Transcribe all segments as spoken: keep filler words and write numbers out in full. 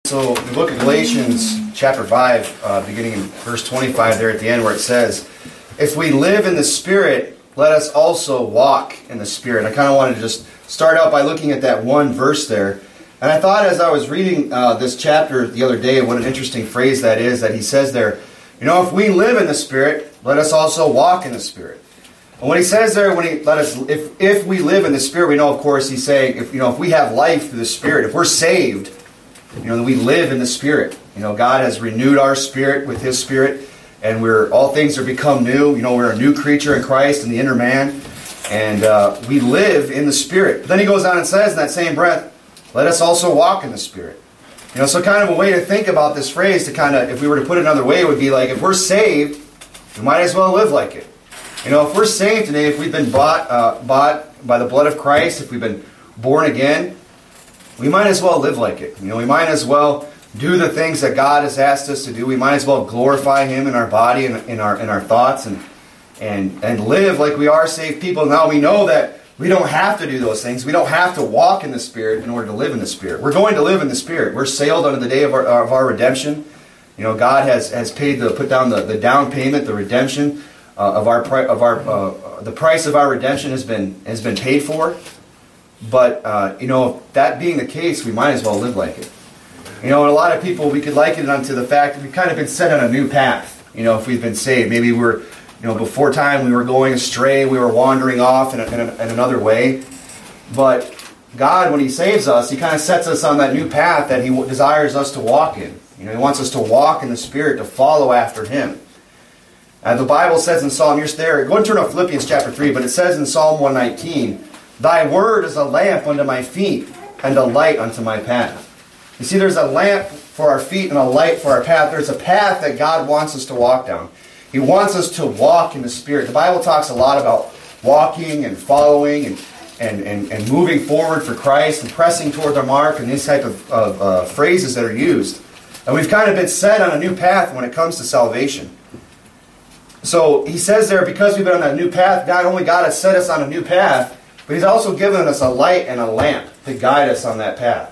So the book of Galatians, chapter five, uh, beginning in verse twenty-five there at the end where it says, if we live in the Spirit, let us also walk in the Spirit. I kind of wanted to just start out by looking at that one verse there. And I thought as I was reading uh, this chapter the other day, what an interesting phrase that is, that he says there, you know, if we live in the Spirit, let us also walk in the Spirit. And when he says there, when he let us, if if we live in the Spirit, we know, of course, he's saying, if you know, if we have life through the Spirit, if we're saved, you know, we live in the Spirit. You know, God has renewed our spirit with His Spirit, and we're all things are become new. You know, we're a new creature in Christ in the inner man, and uh, we live in the Spirit. But then he goes on and says in that same breath, let us also walk in the Spirit. You know, so kind of a way to think about this phrase, to kind of, if we were to put it another way, would be like, if we're saved, we might as well live like it. You know, if we're saved today, if we've been bought, uh, bought by the blood of Christ, if we've been born again, we might as well live like it. You know, we might as well do the things that God has asked us to do. We might as well glorify Him in our body and in our in our thoughts, and and and live like we are saved people. Now we know that we don't have to do those things. We don't have to walk in the Spirit in order to live in the Spirit. We're going to live in the Spirit. We're sailed unto the day of our, of our redemption. You know, God has has paid the put down the, the down payment, the redemption uh, of our of our uh, the price of our redemption has been has been paid for. But, uh, you know, that being the case, we might as well live like it. You know, and a lot of people, we could liken it unto the fact that we've kind of been set on a new path. You know, if we've been saved. Maybe we're, you know, before time we were going astray, we were wandering off in, a, in, a, in another way. But God, when He saves us, He kind of sets us on that new path that He desires us to walk in. You know, He wants us to walk in the Spirit, to follow after Him. And the Bible says in Psalm, you're there, go and turn to Philippians chapter three, but it says in Psalm one nineteen, Thy word is a lamp unto my feet, and a light unto my path. You see, there's a lamp for our feet and a light for our path. There's a path that God wants us to walk down. He wants us to walk in the Spirit. The Bible talks a lot about walking and following and, and, and, and moving forward for Christ and pressing toward the mark and these type of, of uh, phrases that are used. And we've kind of been set on a new path when it comes to salvation. So he says there, because we've been on that new path, not only God has set us on a new path, but He's also given us a light and a lamp to guide us on that path.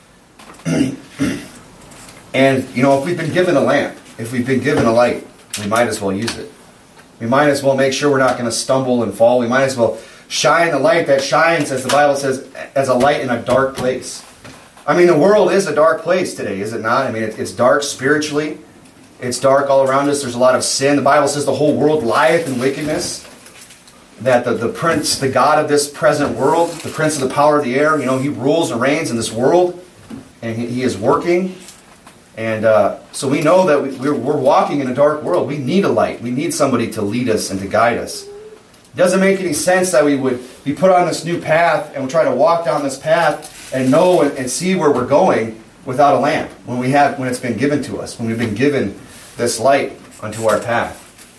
And, you know, if we've been given a lamp, if we've been given a light, we might as well use it. We might as well make sure we're not going to stumble and fall. We might as well shine the light that shines, as the Bible says, as a light in a dark place. I mean, the world is a dark place today, is it not? I mean, it's dark spiritually. It's dark all around us. There's a lot of sin. The Bible says the whole world lieth in wickedness. That the, the prince, the God of this present world, the prince of the power of the air, you know, he rules and reigns in this world, and he, he is working. And uh, so we know that we, we're, we're walking in a dark world. We need a light. We need somebody to lead us and to guide us. It doesn't make any sense that we would be put on this new path and we try to walk down this path and know and, and see where we're going without a lamp when we have when it's been given to us, when we've been given this light unto our path.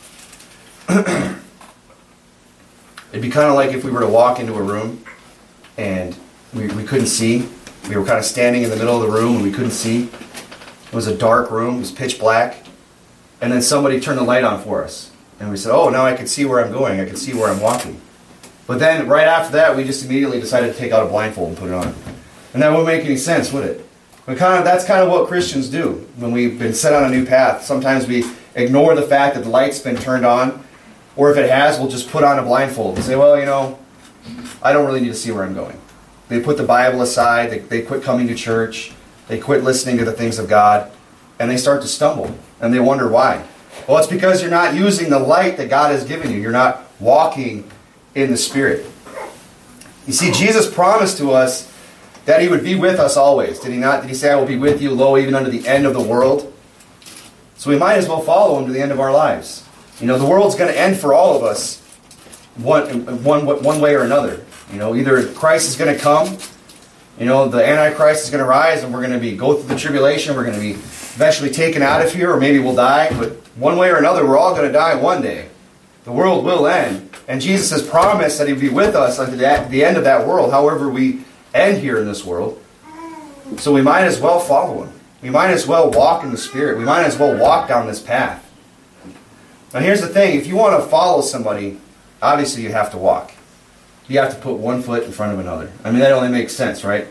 It'd be kind of like if we were to walk into a room and we, we couldn't see. We were kind of standing in the middle of the room and we couldn't see. It was a dark room. It was pitch black. And then somebody turned the light on for us. And we said, oh, now I can see where I'm going. I can see where I'm walking. But then right after that, we just immediately decided to take out a blindfold and put it on. And that wouldn't make any sense, would it? But kind of, that's kind of what Christians do when we've been set on a new path. Sometimes we ignore the fact that the light's been turned on. Or if it has, we'll just put on a blindfold and say, well, you know, I don't really need to see where I'm going. They put the Bible aside. They, they quit coming to church. They quit listening to the things of God. And they start to stumble. And they wonder why. Well, it's because you're not using the light that God has given you. You're not walking in the Spirit. You see, Jesus promised to us that He would be with us always. Did He not? Did He say, I will be with you, lo, even unto the end of the world? So we might as well follow Him to the end of our lives. You know, the world's going to end for all of us one, one, one way or another. You know, either Christ is going to come, you know, the Antichrist is going to rise and we're going to be go through the tribulation, we're going to be eventually taken out of here, or maybe we'll die. But one way or another, we're all going to die one day. The world will end. And Jesus has promised that He will be with us unto the end of that world, however we end here in this world. So we might as well follow Him. We might as well walk in the Spirit. We might as well walk down this path. Now here's the thing, if you want to follow somebody, obviously you have to walk. You have to put one foot in front of another. I mean, that only makes sense, right?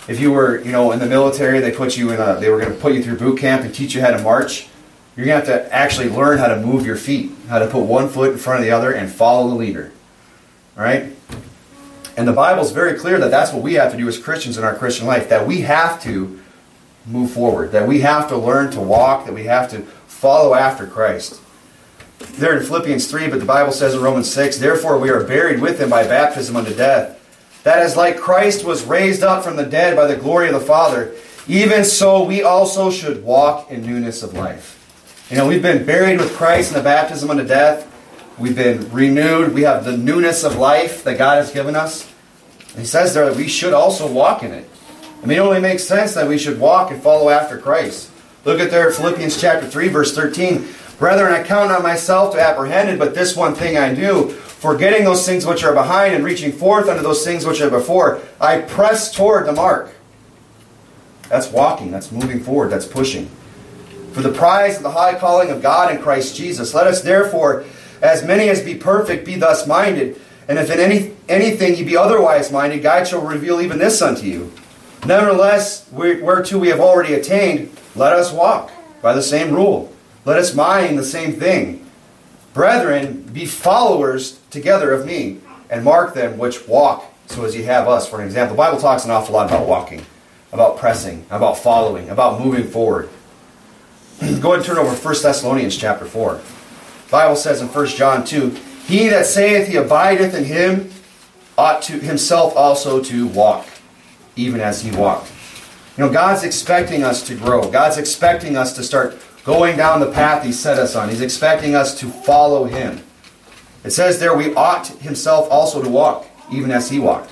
If you were, you know, in the military, they put you in a, they were going to put you through boot camp and teach you how to march. You're going to have to actually learn how to move your feet, how to put one foot in front of the other and follow the leader. All right? And the Bible's very clear that that's what we have to do as Christians in our Christian life, that we have to move forward, that we have to learn to walk, that we have to follow after Christ. There in Philippians three, but the Bible says in Romans six, therefore we are buried with him by baptism unto death, that as like Christ was raised up from the dead by the glory of the Father, even so we also should walk in newness of life. You know, we've been buried with Christ in the baptism unto death. We've been renewed. We have the newness of life that God has given us. And he says there that we should also walk in it. I mean, it only makes sense that we should walk and follow after Christ. Look at there Philippians chapter three, verse thirteen. Brethren, I count not myself to apprehended, but this one thing I do, forgetting those things which are behind and reaching forth unto those things which are before, I press toward the mark. That's walking. That's moving forward. That's pushing. For the prize of the high calling of God in Christ Jesus. Let us therefore, as many as be perfect, be thus minded. And if in any anything ye be otherwise minded, God shall reveal even this unto you. Nevertheless, whereto we have already attained, let us walk by the same rule. Let us mind the same thing. Brethren, be followers together of me, and mark them which walk, so as ye have us for an example. The Bible talks an awful lot about walking, about pressing, about following, about moving forward. Go ahead and turn over to First Thessalonians chapter four. The Bible says in First John two, he that saith he abideth in him ought to himself also to walk, even as he walked. You know, God's expecting us to grow. God's expecting us to start going down the path he set us on. He's expecting us to follow him. It says there, we ought himself also to walk, even as he walked.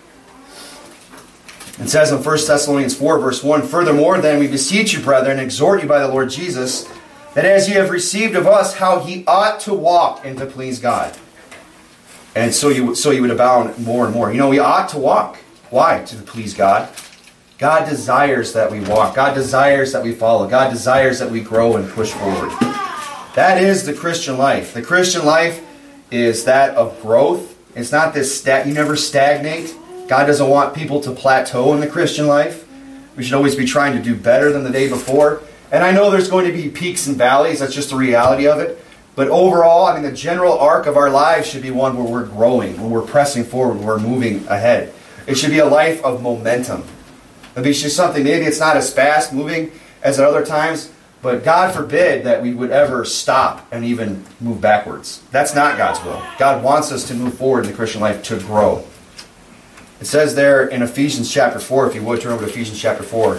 It says in First Thessalonians four, verse one, furthermore, then we beseech you, brethren, and exhort you by the Lord Jesus, that as ye have received of us how ye ought to walk and to please God. And so you, so you would abound more and more. You know, we ought to walk. Why? To please God. God desires that we walk. God desires that we follow. God desires that we grow and push forward. That is the Christian life. The Christian life is that of growth. It's not this stat. You never stagnate. God doesn't want people to plateau in the Christian life. We should always be trying to do better than the day before. And I know there's going to be peaks and valleys. That's just the reality of it. But overall, I mean, the general arc of our lives should be one where we're growing, where we're pressing forward, where we're moving ahead. It should be a life of momentum. It'd be just something, maybe it's not as fast moving as at other times, but God forbid that we would ever stop and even move backwards. That's not God's will. God wants us to move forward in the Christian life, to grow. It says there in Ephesians chapter four, if you would turn over to Ephesians chapter four.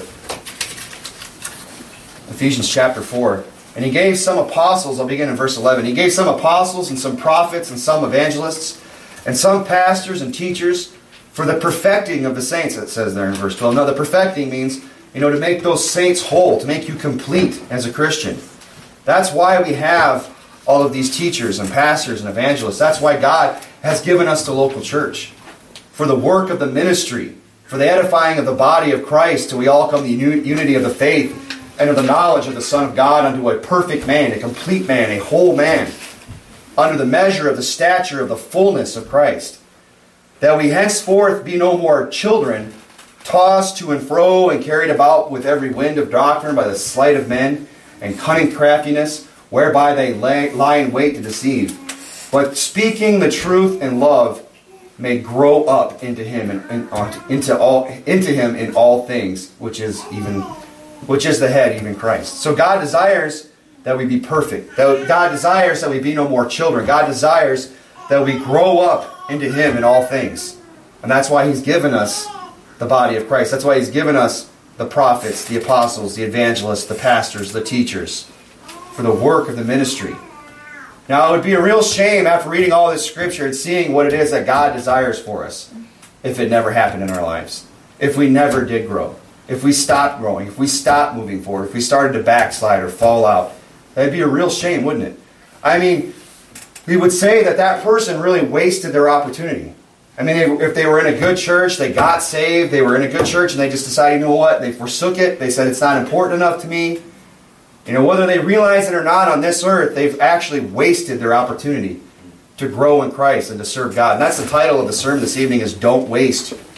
Ephesians chapter four. And he gave some apostles, I'll begin in verse eleven. He gave some apostles and some prophets and some evangelists and some pastors and teachers for the perfecting of the saints, it says there in verse twelve. Now the perfecting means, you know, to make those saints whole, to make you complete as a Christian. That's why we have all of these teachers and pastors and evangelists. That's why God has given us the local church. For the work of the ministry, for the edifying of the body of Christ, till we all come to the unity of the faith and of the knowledge of the Son of God, unto a perfect man, a complete man, a whole man, under the measure of the stature of the fullness of Christ. That we henceforth be no more children, tossed to and fro and carried about with every wind of doctrine by the sleight of men and cunning craftiness, whereby they lay, lie in wait to deceive. But speaking the truth in love may grow up into him and, and into all into him in all things, which is even which is the head, even Christ. So God desires that we be perfect. That God desires that we be no more children. God desires that we grow up into him in all things. And that's why he's given us the body of Christ. That's why he's given us the prophets, the apostles, the evangelists, the pastors, the teachers, for the work of the ministry. Now, it would be a real shame after reading all this scripture and seeing what it is that God desires for us if it never happened in our lives. If we never did grow. If we stopped growing. If we stopped moving forward. If we started to backslide or fall out. That'd be a real shame, wouldn't it? I mean, we would say that that person really wasted their opportunity. I mean, if they were in a good church, they got saved, they were in a good church, and they just decided, you know what, they forsook it, they said it's not important enough to me. You know, whether they realize it or not on this earth, they've actually wasted their opportunity to grow in Christ and to serve God. And that's the title of the sermon this evening, is Don't Waste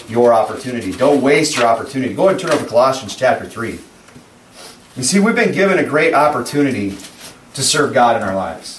your opportunity. Don't waste your opportunity. Go ahead and turn over to Colossians chapter three. You see, we've been given a great opportunity to serve God in our lives.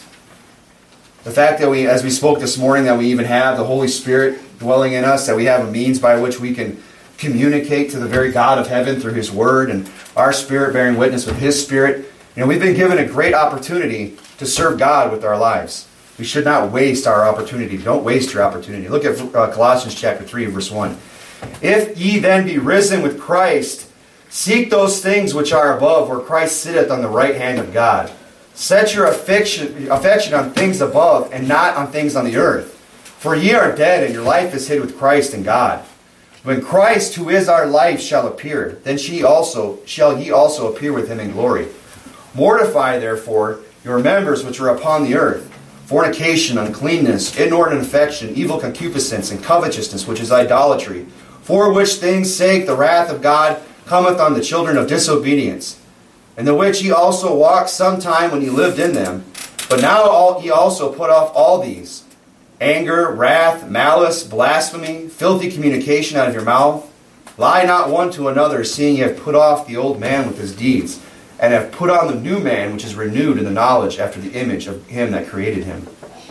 The fact that we, as we spoke this morning, that we even have the Holy Spirit dwelling in us, that we have a means by which we can communicate to the very God of heaven through His Word, and our spirit bearing witness with His Spirit. You know, we've been given a great opportunity to serve God with our lives. We should not waste our opportunity. Don't waste your opportunity. Look at uh, Colossians chapter three, verse one. If ye then be risen with Christ, seek those things which are above, where Christ sitteth on the right hand of God. Set your affection, affection on things above, and not on things on the earth. For ye are dead, and your life is hid with Christ in God. When Christ, who is our life, shall appear, then she also shall ye also appear with Him in glory. Mortify, therefore, your members which are upon the earth, fornication, uncleanness, inordinate affection, evil concupiscence, and covetousness, which is idolatry, for which things' sake the wrath of God cometh on the children of disobedience, in the which ye also walked sometime when ye lived in them. But now all, ye also put off all these: anger, wrath, malice, blasphemy, filthy communication out of your mouth. Lie not one to another, seeing ye have put off the old man with his deeds, and have put on the new man, which is renewed in the knowledge after the image of Him that created him.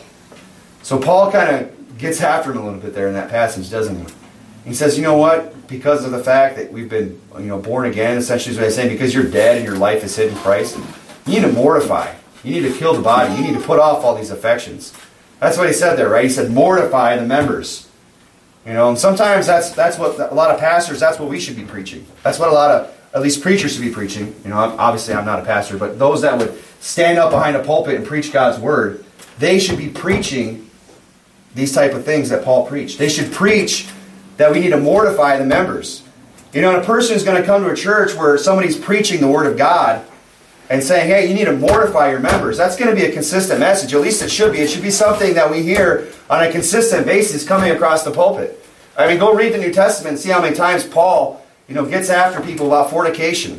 So Paul kind of gets after him a little bit there in that passage, doesn't he? He says, you know what? Because of the fact that we've been, you know, born again, essentially is what he's saying, because you're dead and your life is hid in Christ, you need to mortify. You need to kill the body. You need to put off all these affections. That's what he said there, right? He said, mortify the members. You know, and sometimes that's that's what a lot of pastors, that's what we should be preaching. That's what a lot of, at least preachers should be preaching. You know, obviously I'm not a pastor, but those that would stand up behind a pulpit and preach God's Word, they should be preaching these type of things that Paul preached. They should preach that we need to mortify the members. You know, and a person is going to come to a church where somebody's preaching the Word of God and saying, hey, you need to mortify your members. That's going to be a consistent message. At least it should be. It should be something that we hear on a consistent basis coming across the pulpit. I mean, go read the New Testament and see how many times Paul, you know, gets after people about fornication.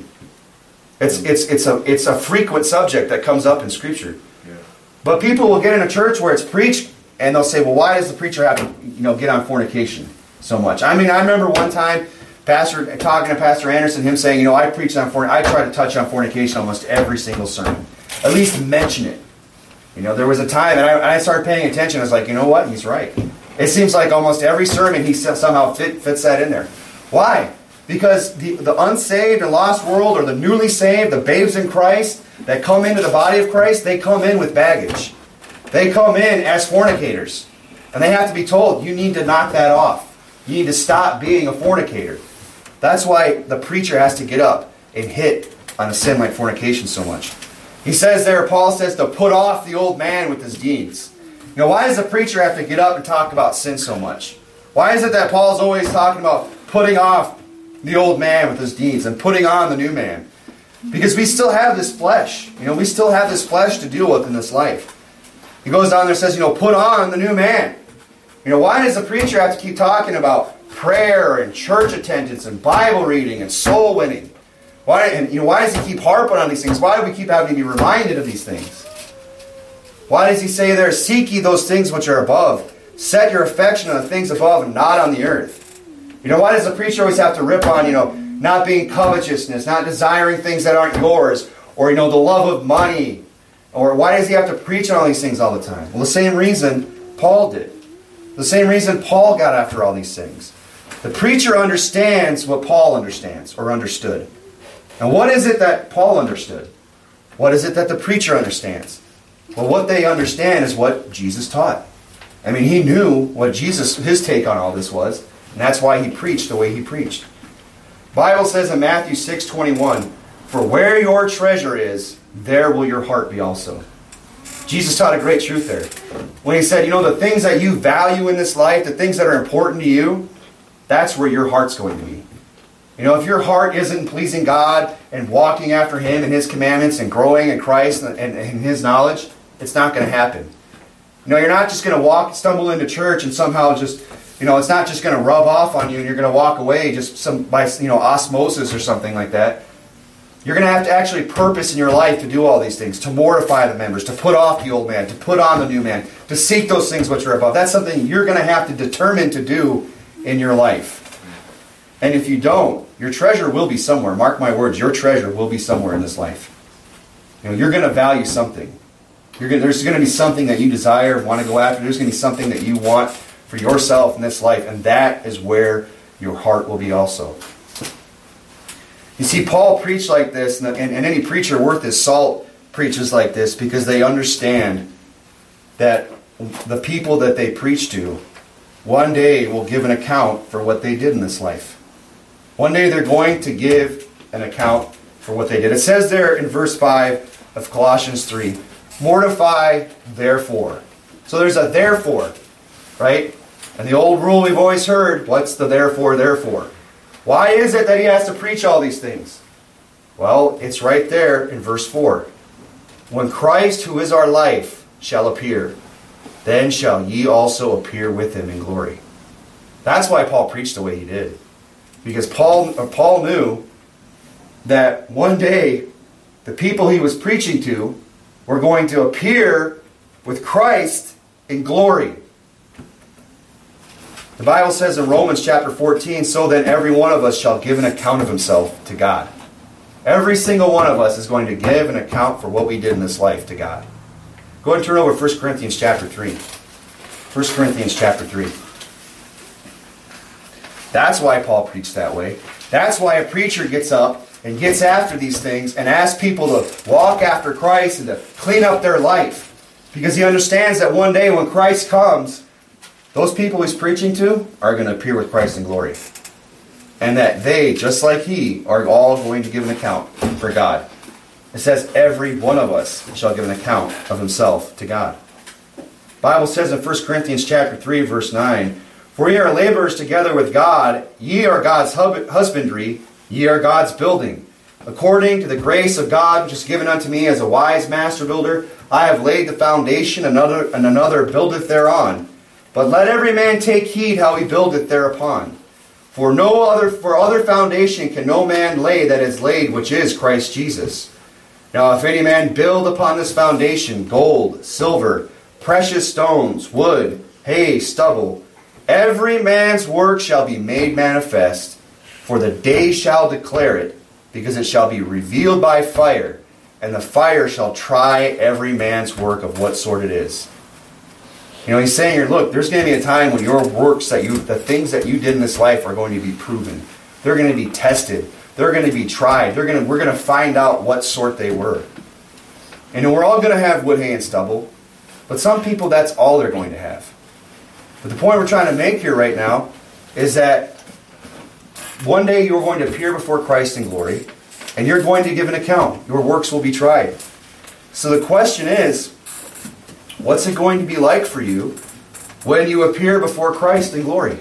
It's it's it's a it's a frequent subject that comes up in Scripture. Yeah. But people will get in a church where it's preached, and they'll say, well, why does the preacher have to, you know, get on fornication so much? I mean, I remember one time, Pastor talking to Pastor Anderson, him saying, you know, I preach on fornication. I try to touch on fornication almost every single sermon, at least mention it. You know, there was a time, and I, and I started paying attention. I was like, you know what? He's right. It seems like almost every sermon he somehow fit, fits that in there. Why? Because the, the unsaved and lost world, or the newly saved, the babes in Christ that come into the body of Christ, they come in with baggage. They come in as fornicators. And they have to be told, you need to knock that off. You need to stop being a fornicator. That's why the preacher has to get up and hit on a sin like fornication so much. He says there, Paul says, to put off the old man with his deeds. You know, why does the preacher have to get up and talk about sin so much? Why is it that Paul's always talking about putting off the old man with his deeds and putting on the new man? Because we still have this flesh. You know, we still have this flesh to deal with in this life. He goes down there and says, you know, put on the new man. You know, why does the preacher have to keep talking about prayer and church attendance and Bible reading and soul winning? Why, and, you know, why does he keep harping on these things? Why do we keep having to be reminded of these things? Why does he say there, seek ye those things which are above? Set your affection on the things above and not on the earth. You know, why does the preacher always have to rip on, you know, not being covetousness, not desiring things that aren't yours, or, you know, the love of money? Or why does he have to preach on all these things all the time? Well, the same reason Paul did. The same reason Paul got after all these things. The preacher understands what Paul understands or understood. And what is it that Paul understood? What is it that the preacher understands? Well, what they understand is what Jesus taught. I mean, he knew what Jesus, his take on all this was, and that's why he preached the way he preached. The Bible says in Matthew six twenty-one, for where your treasure is, there will your heart be also. Jesus taught a great truth there. When he said, you know, the things that you value in this life, the things that are important to you, that's where your heart's going to be. You know, if your heart isn't pleasing God and walking after Him and His commandments and growing in Christ and in His knowledge, it's not going to happen. You know, you're not just going to walk, stumble into church and somehow just, you know, it's not just going to rub off on you and you're going to walk away just some by, you know, osmosis or something like that. You're going to have to actually purpose in your life to do all these things, to mortify the members, to put off the old man, to put on the new man, to seek those things which are above. That's something you're going to have to determine to do in your life. And if you don't, your treasure will be somewhere. Mark my words, your treasure will be somewhere in this life. You know, you're going to value something. You're gonna, there's going to be something that you desire, want to go after. There's going to be something that you want for yourself in this life. And that is where your heart will be also. You see, Paul preached like this, and, and, and any preacher worth his salt preaches like this because they understand that the people that they preach to one day will give an account for what they did in this life. One day they're going to give an account for what they did. It says there in verse five of Colossians three, mortify therefore. So there's a therefore, right? And the old rule we've always heard, what's the therefore, therefore? Why is it that he has to preach all these things? Well, it's right there in verse four. When Christ, who is our life, shall appear, then shall ye also appear with him in glory. That's why Paul preached the way he did. Because Paul, or Paul knew that one day the people he was preaching to were going to appear with Christ in glory. The Bible says in Romans chapter fourteen, so then every one of us shall give an account of himself to God. Every single one of us is going to give an account for what we did in this life to God. Go ahead and turn over to First Corinthians chapter three. First Corinthians chapter three. That's why Paul preached that way. That's why a preacher gets up and gets after these things and asks people to walk after Christ and to clean up their life. Because he understands that one day when Christ comes, those people he's preaching to are going to appear with Christ in glory. And that they, just like he, are all going to give an account for God. It says every one of us shall give an account of himself to God. The Bible says in First Corinthians chapter three, verse nine, for ye are laborers together with God, ye are God's husbandry, ye are God's building. According to the grace of God which is given unto me as a wise master builder, I have laid the foundation, another, and another buildeth thereon. But let every man take heed how he buildeth thereupon. For no other for other foundation can no man lay that is laid, which is Christ Jesus. Now if any man build upon this foundation gold, silver, precious stones, wood, hay, stubble, every man's work shall be made manifest, for the day shall declare it, because it shall be revealed by fire, and the fire shall try every man's work of what sort it is. You know, he's saying here, look, there's going to be a time when your works, that you, the things that you did in this life are going to be proven. They're going to be tested. They're going to be tried. They're going to, we're going to find out what sort they were. And we're all going to have wood, hay, and stubble. But some people, that's all they're going to have. But the point we're trying to make here right now is that one day you're going to appear before Christ in glory, and you're going to give an account. Your works will be tried. So the question is, what's it going to be like for you when you appear before Christ in glory?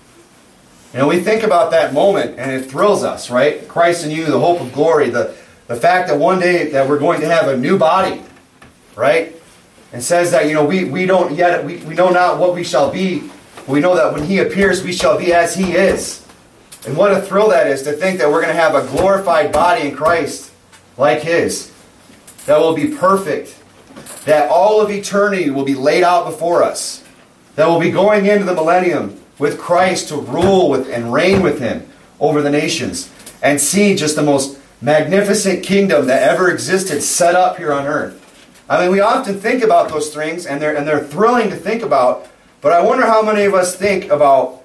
And we think about that moment, and it thrills us, right? Christ in you, the hope of glory, the, the fact that one day that we're going to have a new body, right? And says that, you know, we, we don't yet, we, we know not what we shall be. We know that when he appears, we shall be as he is. And what a thrill that is to think that we're going to have a glorified body in Christ like his. That will be perfect. That all of eternity will be laid out before us. That we'll be going into the millennium with Christ to rule with and reign with him over the nations. And see just the most magnificent kingdom that ever existed set up here on earth. I mean, we often think about those things, and they're, and they're thrilling to think about, but I wonder how many of us think about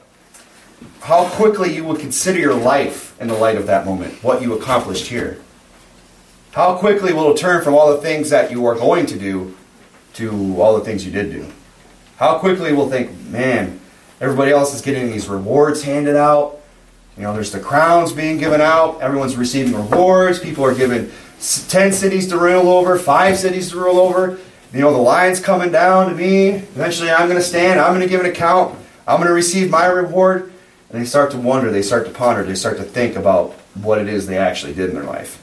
how quickly you would consider your life in the light of that moment, what you accomplished here. How quickly will it turn from all the things that you are going to do to all the things you did do? How quickly we'll think, man, everybody else is getting these rewards handed out. You know, there's the crowns being given out. Everyone's receiving rewards. People are given ten cities to rule over, five cities to rule over. You know, the line's coming down to me. Eventually I'm going to stand. I'm going to give an account. I'm going to receive my reward. And they start to wonder. They start to ponder. They start to think about what it is they actually did in their life.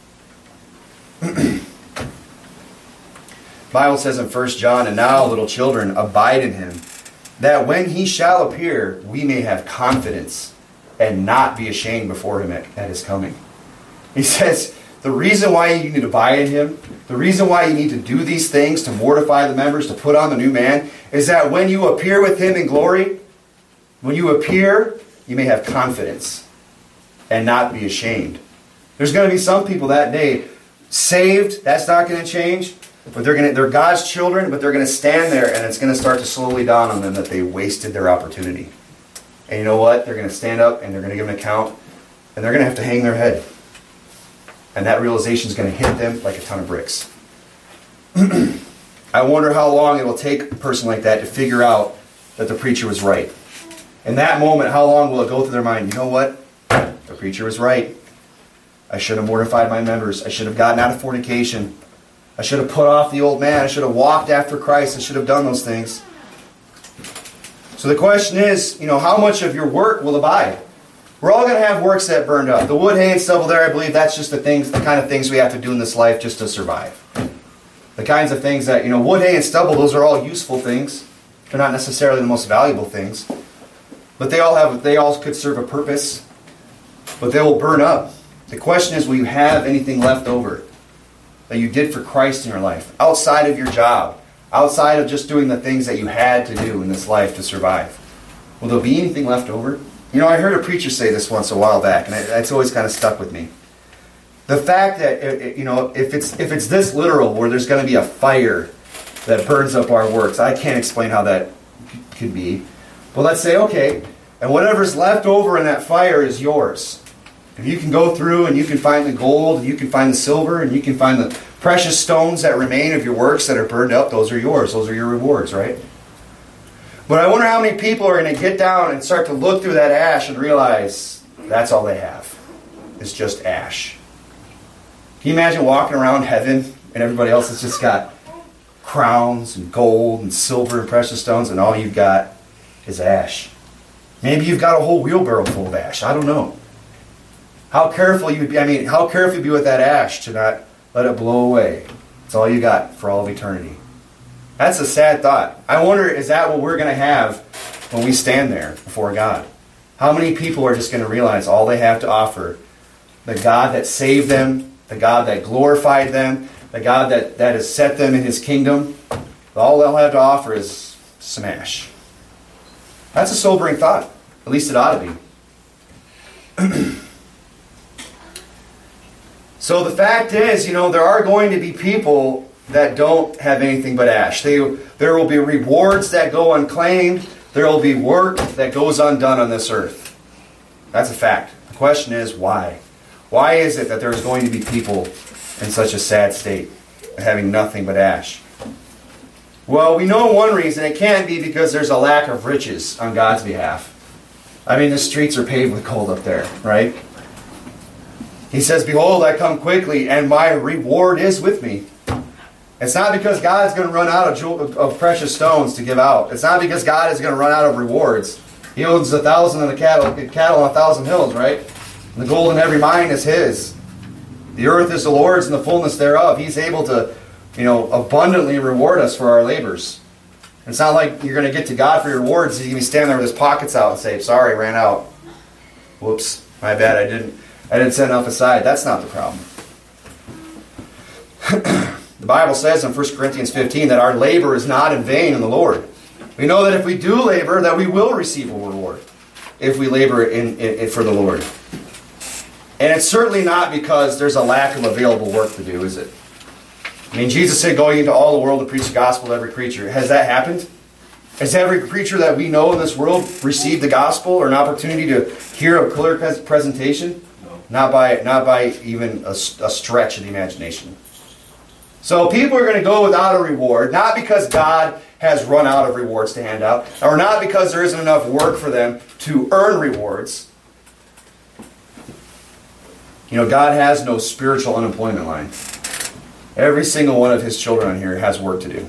The Bible says in First John, and now, little children, abide in him, that when he shall appear, we may have confidence and not be ashamed before him at, at his coming. He says, the reason why you need to abide in him, the reason why you need to do these things, to mortify the members, to put on the new man, is that when you appear with him in glory, when you appear, you may have confidence. and not be ashamed. There's going to be some people that day saved, that's not going to change, but they're going to, they're God's children, but they're going to stand there and it's going to start to slowly dawn on them that they wasted their opportunity. And you know what? They're going to stand up and they're going to give an account and they're going to have to hang their head. And that realization is going to hit them like a ton of bricks. I wonder how long it will take a person like that to figure out that the preacher was right. In that moment, how long will it go through their mind? You know what? The preacher was right. I should have mortified my members. I should have gotten out of fornication. I should have put off the old man. I should have walked after Christ. I should have done those things. So the question is, you know, how much of your work will abide? We're all going to have works that burned up. The wood, hay, and stubble there, I believe that's just the things, the kind of things we have to do in this life just to survive. The kinds of things that, you know, wood, hay, and stubble, those are all useful things. They're not necessarily the most valuable things. But they all have, they all could serve a purpose. But they will burn up. The question is, will you have anything left over that you did for Christ in your life? Outside of your job. Outside of just doing the things that you had to do in this life to survive. Will there be anything left over? You know, I heard a preacher say this once a while back, and it's always kind of stuck with me. The fact that, you know, if it's if it's this literal, where there's going to be a fire that burns up our works, I can't explain how that could be. But let's say, okay, and whatever's left over in that fire is yours. If you can go through and you can find the gold, and you can find the silver, and you can find the precious stones that remain of your works that are burned up, those are yours. Those are your rewards, right? But I wonder how many people are going to get down and start to look through that ash and realize that's all they have. It's just ash. Can you imagine walking around heaven and everybody else has just got crowns and gold and silver and precious stones, and all you've got is ash? Maybe you've got a whole wheelbarrow full of ash. I don't know. How careful you would be, I mean, how careful you'd be with that ash to not let it blow away. It's all you got for all of eternity. That's a sad thought. I wonder, is that what we're going to have when we stand there before God? How many people are just going to realize all they have to offer, the God that saved them, the God that glorified them, the God that, that has set them in His kingdom, all they'll have to offer is smash. That's a sobering thought. At least it ought to be. So the fact is, you know, there are going to be people that don't have anything but ash. They, there will be rewards that go unclaimed. There will be work that goes undone on this earth. That's a fact. The question is, why? Why is it that there's going to be people in such a sad state, having nothing but ash? Well, we know one reason. It can't be because there's a lack of riches on God's behalf. I mean, the streets are paved with gold up there, right? He says, behold, I come quickly, and my reward is with me. It's not because God's going to run out of, jewel, of precious stones to give out. It's not because God is going to run out of rewards. He owns a thousand of the cattle, cattle on a thousand hills, right? And the gold in every mine is His. The earth is the Lord's and the fullness thereof. He's able to, you know, abundantly reward us for our labors. It's not like you're going to get to God for your rewards. He's going to be standing there with his pockets out and say, sorry, ran out. Whoops, my bad, I didn't, I didn't set enough aside. That's not the problem. The Bible says in First Corinthians fifteen that our labor is not in vain in the Lord. We know that if we do labor, that we will receive a reward if we labor in, in, in for the Lord. And it's certainly not because there's a lack of available work to do, is it? I mean, Jesus said, going into all the world to preach the gospel to every creature. Has that happened? Has every creature that we know in this world received the gospel or an opportunity to hear a clear presentation? No. Not by, not by even a, a stretch of the imagination. So people are going to go without a reward, not because God has run out of rewards to hand out, or not because there isn't enough work for them to earn rewards. You know, God has no spiritual unemployment line. Every single one of His children on here has work to do.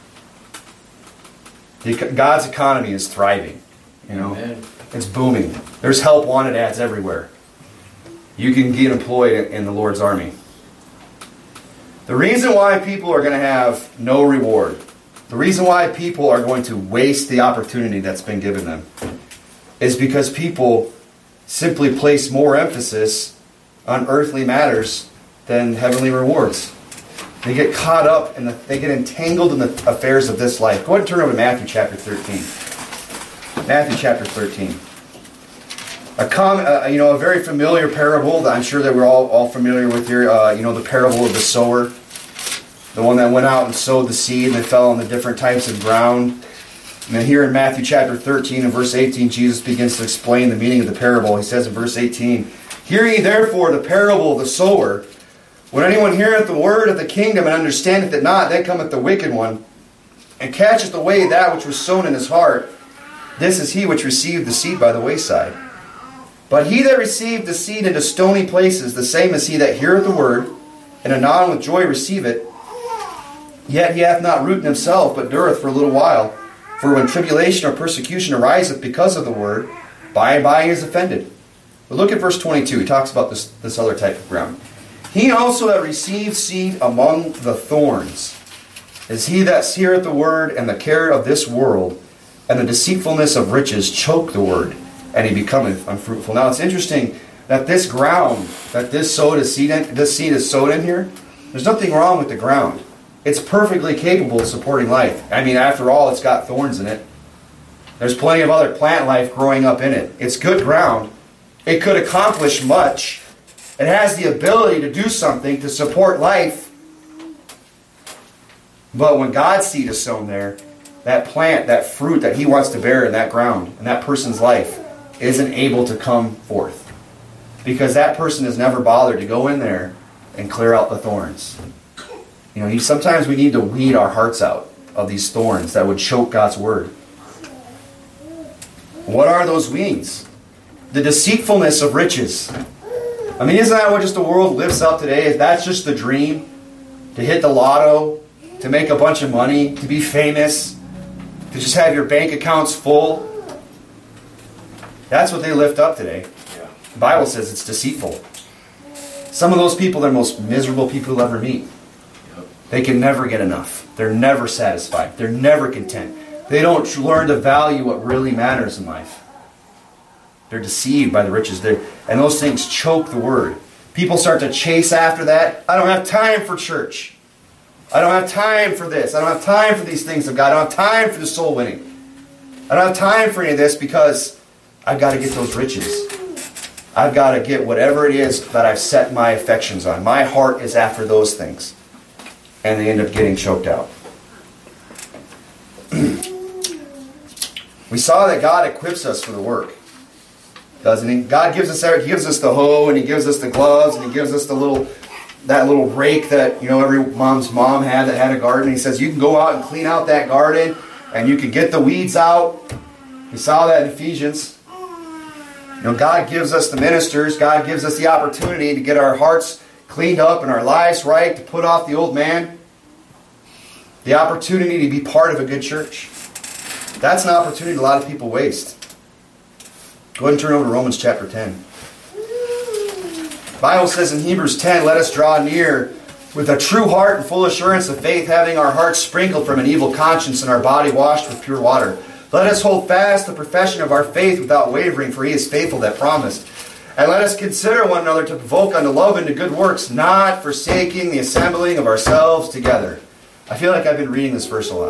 The, God's economy is thriving. You know, Amen. It's booming. There's help wanted ads everywhere. You can get employed in the Lord's army. The reason why people are going to have no reward, the reason why people are going to waste the opportunity that's been given them, is because people simply place more emphasis on earthly matters than heavenly rewards. They get caught up, and the, they get entangled in the affairs of this life. Go ahead and turn over to Matthew chapter thirteen. Matthew chapter thirteen. A com, uh, you know, a very familiar parable that I'm sure that we're all, all familiar with here. Uh, you know, the parable of the sower, the one that went out and sowed the seed and it fell on the different types of ground. And then here in Matthew chapter thirteen and verse eighteen, Jesus begins to explain the meaning of the parable. He says in verse eighteen, "Hear ye therefore the parable of the sower. When anyone heareth the word of the kingdom and understandeth it not, then cometh the wicked one, and catcheth away that which was sown in his heart. This is he which received the seed by the wayside. But he that received the seed into stony places, the same is he that heareth the word, and anon with joy receive it. Yet he hath not root in himself, but dureth for a little while. For when tribulation or persecution ariseth because of the word, by and by he is offended." But look at verse twenty-two. He talks about this, this other type of ground. "He also that received seed among the thorns is he that heareth the word, and the care of this world, and the deceitfulness of riches choke the word, and he becometh unfruitful." Now it's interesting that this ground, that this sowed is seed in, this seed is sowed in here, there's nothing wrong with the ground. It's perfectly capable of supporting life. I mean, after all, it's got thorns in it. There's plenty of other plant life growing up in it. It's good ground. It could accomplish much. It has the ability to do something to support life. But when God's seed is sown there, that plant, that fruit that he wants to bear in that ground, in that person's life, isn't able to come forth. Because that person has never bothered to go in there and clear out the thorns. You know, sometimes we need to weed our hearts out of these thorns that would choke God's word. What are those weeds? The deceitfulness of riches. I mean, isn't that what just the world lives up today? That's just the dream? To hit the lotto, to make a bunch of money, to be famous, to just have your bank accounts full. That's what they lift up today. The Bible says it's deceitful. Some of those people are the most miserable people you'll ever meet. They can never get enough. They're never satisfied. They're never content. They don't learn to value what really matters in life. They're deceived by the riches. They're, and those things choke the word. People start to chase after that. I don't have time for church. I don't have time for this. I don't have time for these things of God. I don't have time for the soul winning. I don't have time for any of this because I've got to get those riches. I've got to get whatever it is that I've set my affections on. My heart is after those things. And they end up getting choked out. We saw that God equips us for the work, doesn't he? God gives us He gives us the hoe, and he gives us the gloves, and he gives us the little that little rake that, you know, every mom's mom had that had a garden. He says you can go out and clean out that garden, and you can get the weeds out. We saw that in Ephesians. You know, God gives us the ministers. God gives us the opportunity to get our hearts cleaned up and our lives right, to put off the old man. The opportunity to be part of a good church. That's an opportunity a lot of people waste. Go ahead and turn over to Romans chapter ten. The Bible says in Hebrews ten, "Let us draw near with a true heart and full assurance of faith, having our hearts sprinkled from an evil conscience and our body washed with pure water. Let us hold fast the profession of our faith without wavering, for he is faithful that promised. And let us consider one another to provoke unto love and to good works, not forsaking the assembling of ourselves together." I feel like I've been reading this verse a lot.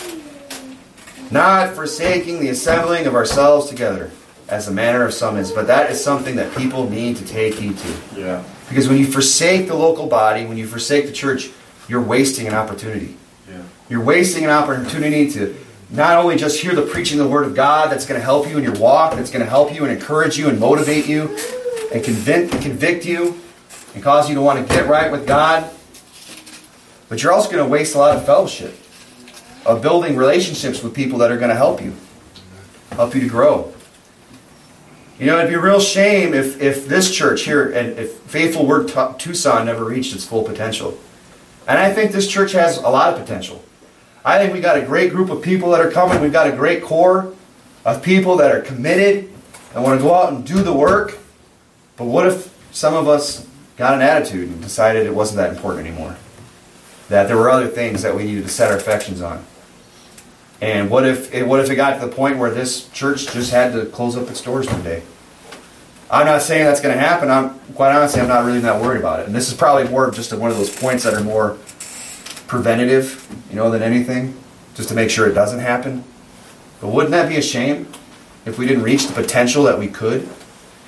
Not forsaking the assembling of ourselves together, as the manner of some is. But that is something that people need to take heed to. Yeah. Because when you forsake the local body, when you forsake the church, you're wasting an opportunity. Yeah. You're wasting an opportunity to not only just hear the preaching of the Word of God that's going to help you in your walk, that's going to help you and encourage you and motivate you and convict, convict you and cause you to want to get right with God, but you're also going to waste a lot of fellowship, of building relationships with people that are going to help you, help you to grow. You know, it'd be a real shame if, if this church here, and if Faithful Word Tucson never reached its full potential. And I think this church has a lot of potential. I think we got a great group of people that are coming. We've got a great core of people that are committed and want to go out and do the work. But what if some of us got an attitude and decided it wasn't that important anymore? That there were other things that we needed to set our affections on. And what if it, what if it got to the point where this church just had to close up its doors one day? I'm not saying that's going to happen. I'm quite honestly, I'm not really that worried about it. And this is probably more of just one of those points that are more preventative, you know, than anything, just to make sure it doesn't happen. But wouldn't that be a shame if we didn't reach the potential that we could?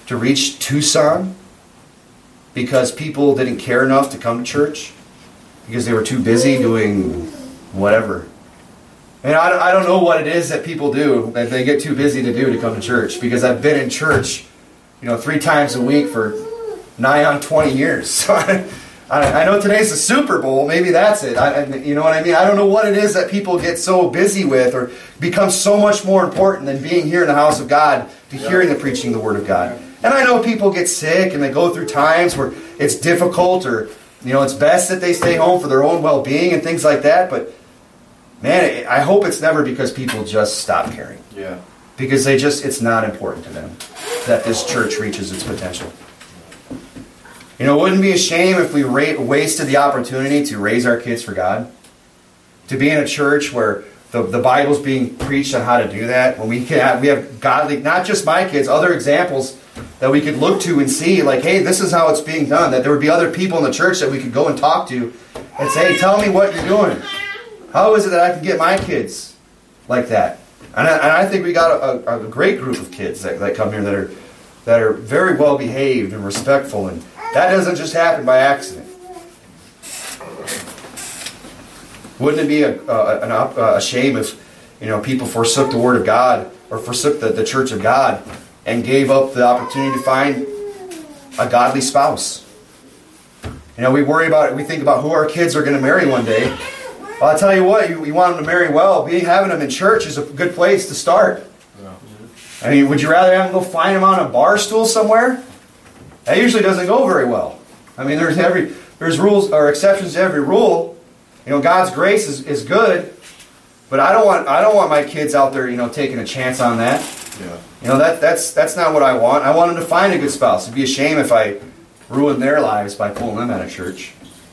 to reach Tucson because people didn't care enough to come to church because they were too busy doing whatever. And I don't, I don't know what it is that people do that they get too busy to do to come to church, because I've been in church, you know, three times a week for nigh on twenty years. So I, I, I know today's the Super Bowl. Maybe that's it. I, you know what I mean? I don't know what it is that people get so busy with or becomes so much more important than being here in the house of God, to hearing the preaching of the Word of God. And I know people get sick and they go through times where it's difficult, or, you know, it's best that they stay home for their own well-being and things like that. But, man, I hope it's never because people just stop caring. Yeah. Because they just, it's not important to them that this church reaches its potential. You know, it wouldn't be a shame if we ra- wasted the opportunity to raise our kids for God. To be in a church where the, the Bible's being preached on how to do that. When we can have, we have godly, not just my kids, other examples that we could look to and see, like, hey, this is how it's being done. That there would be other people in the church that we could go and talk to and say, hey, tell me what you're doing. How is it that I can get my kids like that? And I, and I think we got a, a, a great group of kids that, that come here that are that are very well behaved and respectful, and that doesn't just happen by accident. Wouldn't it be a, a, an, a shame if, you know, people forsook the Word of God, or forsook the, the Church of God, and gave up the opportunity to find a godly spouse? You know, we worry about it. We think about who our kids are going to marry one day. Well, I'll tell you what, you, you want them to marry well, being having them in church is a good place to start. Yeah. I mean, would you rather have them go find them on a bar stool somewhere? That usually doesn't go very well. I mean, there's every there's rules or exceptions to every rule. You know, God's grace is, is good, but I don't want I don't want my kids out there, you know, taking a chance on that. Yeah. You know, that that's that's not what I want. I want them to find a good spouse. It'd be a shame if I ruined their lives by pulling them out of church.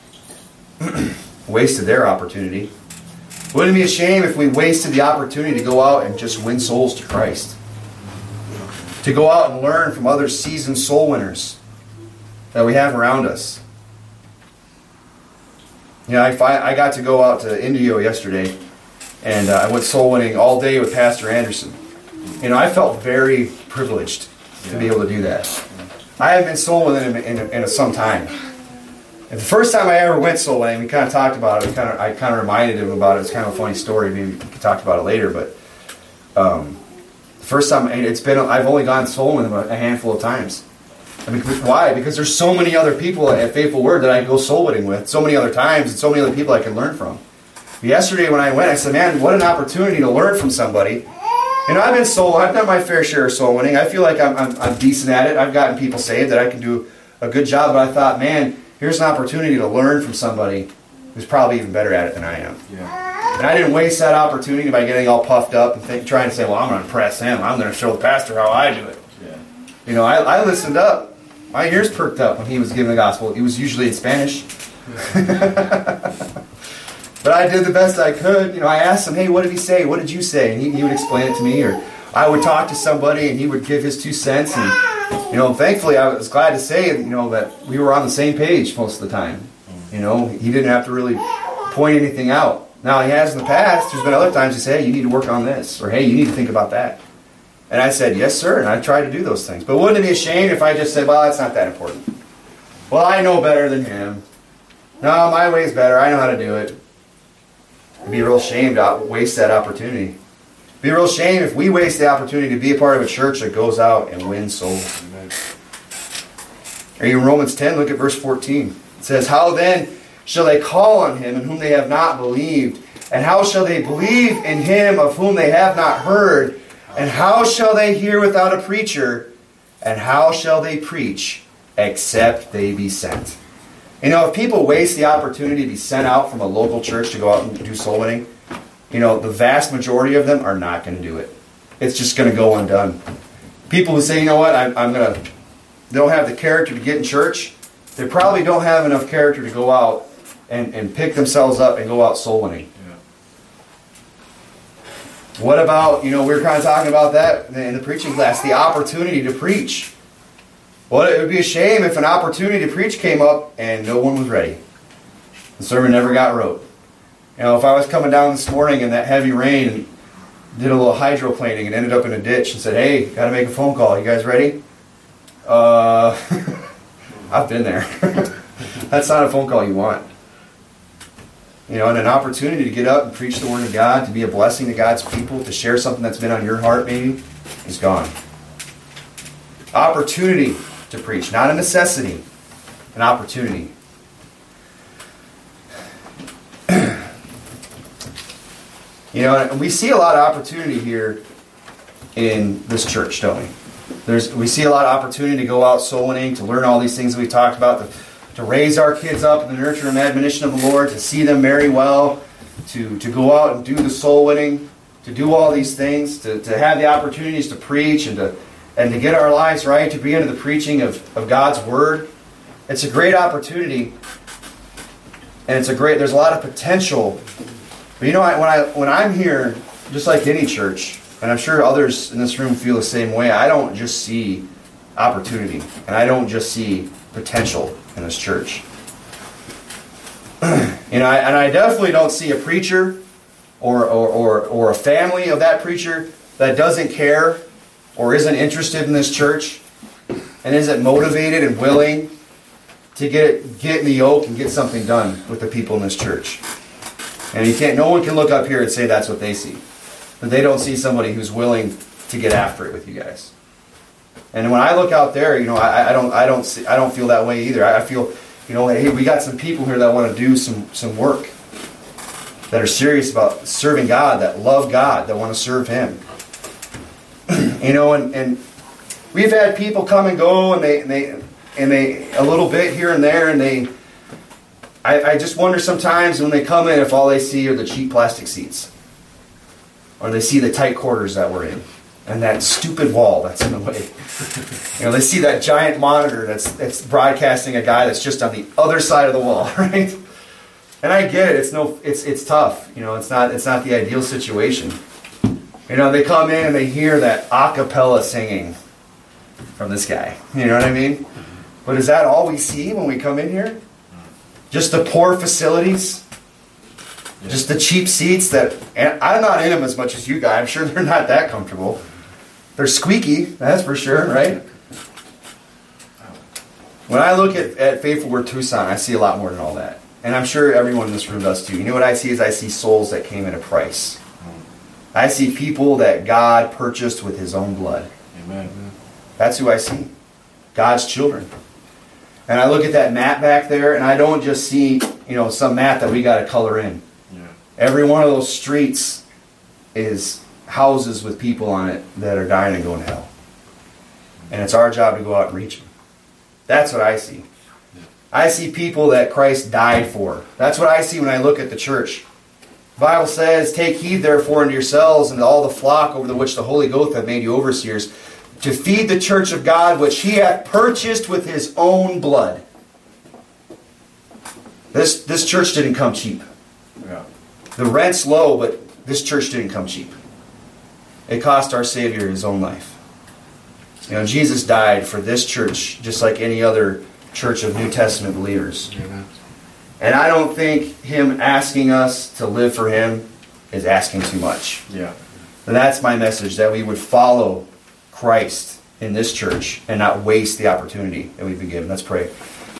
Wasted their opportunity. Wouldn't it be a shame if we wasted the opportunity to go out and just win souls to Christ? To go out and learn from other seasoned soul winners that we have around us. You know, I, find, I got to go out to Indio yesterday, and uh, I went soul winning all day with Pastor Anderson. You know, I felt very privileged to yeah. be able to do that. I haven't been soul winning in, in, in some time. And the first time I ever went soul winning, we kind of talked about it. We kind of, I kind of reminded him about it. It's kind of a funny story. Maybe we could talk about it later. But um, the first time, it's been, I've only gone soul with him a handful of times. I mean, why? Because there's so many other people at Faithful Word that I can go soul winning with. So many other times, and so many other people I can learn from. But yesterday when I went, I said, man, what an opportunity to learn from somebody. You know, I've been soul, I've done my fair share of soul winning. I feel like I'm, I'm, I'm decent at it. I've gotten people saved, that I can do a good job. But I thought, man, here's an opportunity to learn from somebody who's probably even better at it than I am. Yeah. And I didn't waste that opportunity by getting all puffed up and think, trying to say, well, I'm going to impress him. I'm going to show the pastor how I do it. Yeah. You know, I, I listened up. My ears perked up when he was giving the gospel. It was usually in Spanish. But I did the best I could. You know, I asked him, hey, what did he say? What did you say? And he, he would explain it to me. Or I would talk to somebody and he would give his two cents. And, you know, thankfully I was glad to say, you know, that we were on the same page most of the time. You know, he didn't have to really point anything out. Now, he has in the past. There's been other times he said, hey, you need to work on this. Or, hey, you need to think about that. And I said, yes, sir. And I tried to do those things. But wouldn't it be a shame if I just said, well, that's not that important. Well, I know better than him. No, my way's better. I know how to do it. It'd be a real shame to waste that opportunity. It'd be a real shame if we waste the opportunity to be a part of a church that goes out and wins souls. Amen. Are you in Romans ten? Look at verse fourteen. It says, how then shall they call on him in whom they have not believed? And how shall they believe in him of whom they have not heard? And how shall they hear without a preacher? And how shall they preach except they be sent? You know, if people waste the opportunity to be sent out from a local church to go out and do soul winning, you know, the vast majority of them are not going to do it. It's just going to go undone. People who say, you know what, I'm, I'm going to, they don't have the character to get in church, they probably don't have enough character to go out and, and pick themselves up and go out soul winning. What about, you know, we were kind of talking about that in the preaching class, the opportunity to preach. Well, it would be a shame if an opportunity to preach came up and no one was ready. The sermon never got wrote. You know, if I was coming down this morning in that heavy rain and did a little hydroplaning and ended up in a ditch and said, hey, got to make a phone call. You guys ready? Uh, I've been there. That's not a phone call you want. You know, and an opportunity to get up and preach the Word of God, to be a blessing to God's people, to share something that's been on your heart maybe, is gone. Opportunity to preach, not a necessity, an opportunity. You know, and we see a lot of opportunity here in this church, don't we? There's, we see a lot of opportunity to go out soul winning, to learn all these things that we talked about, to, to raise our kids up in the nurture and admonition of the Lord, to see them marry well, to, to go out and do the soul winning, to do all these things, to, to have the opportunities to preach and to and to get our lives right, to be into the preaching of, of God's Word. It's a great opportunity, and it's a great, there's a lot of potential. But you know, I, when, I, when I'm here, just like any church, and I'm sure others in this room feel the same way, I don't just see opportunity, and I don't just see potential in this church. You know, I, and I definitely don't see a preacher or, or, or, or a family of that preacher that doesn't care or isn't interested in this church and isn't motivated and willing to get get in the yoke and get something done with the people in this church. And you can't. No one can look up here and say that's what they see. But they don't see somebody who's willing to get after it with you guys. And when I look out there, you know, I, I don't, I don't, see, I don't feel that way either. I feel, you know, hey, we got some people here that want to do some some work, that are serious about serving God, that love God, that want to serve Him. You know, and, and we've had people come and go, and they and they and they a little bit here and there, and they. I, I just wonder sometimes when they come in if all they see are the cheap plastic seats, or they see the tight quarters that we're in, and that stupid wall that's in the way. You know, they see that giant monitor that's that's broadcasting a guy that's just on the other side of the wall, right? And I get it. It's no, it's it's tough. You know, it's not it's not the ideal situation. You know, they come in and they hear that a cappella singing from this guy. You know what I mean? But is that all we see when we come in here? Just the poor facilities? Just the cheap seats that... And I'm not in them as much as you guys. I'm sure they're not that comfortable. They're squeaky, that's for sure, right? When I look at, at Faithful Word Tucson, I see a lot more than all that. And I'm sure everyone in this room does too. You know what I see is I see souls that came at a price. I see people that God purchased with His own blood. Amen. That's who I see. God's children. And I look at that mat back there, and I don't just see, you know, some mat that we got to color in. Yeah. Every one of those streets is houses with people on it that are dying and going to hell. And it's our job to go out and reach them. That's what I see. I see people that Christ died for. That's what I see when I look at the church. The Bible says, take heed therefore unto yourselves and to all the flock over the which the Holy Ghost hath made you overseers, to feed the church of God which He hath purchased with His own blood. This, this church didn't come cheap. Yeah. The rent's low, but this church didn't come cheap. It cost our Savior His own life. You know, Jesus died for this church just like any other church of New Testament believers. Amen. And I don't think Him asking us to live for Him is asking too much. Yeah. And that's my message, that we would follow Christ in this church and not waste the opportunity that we've been given. Let's pray.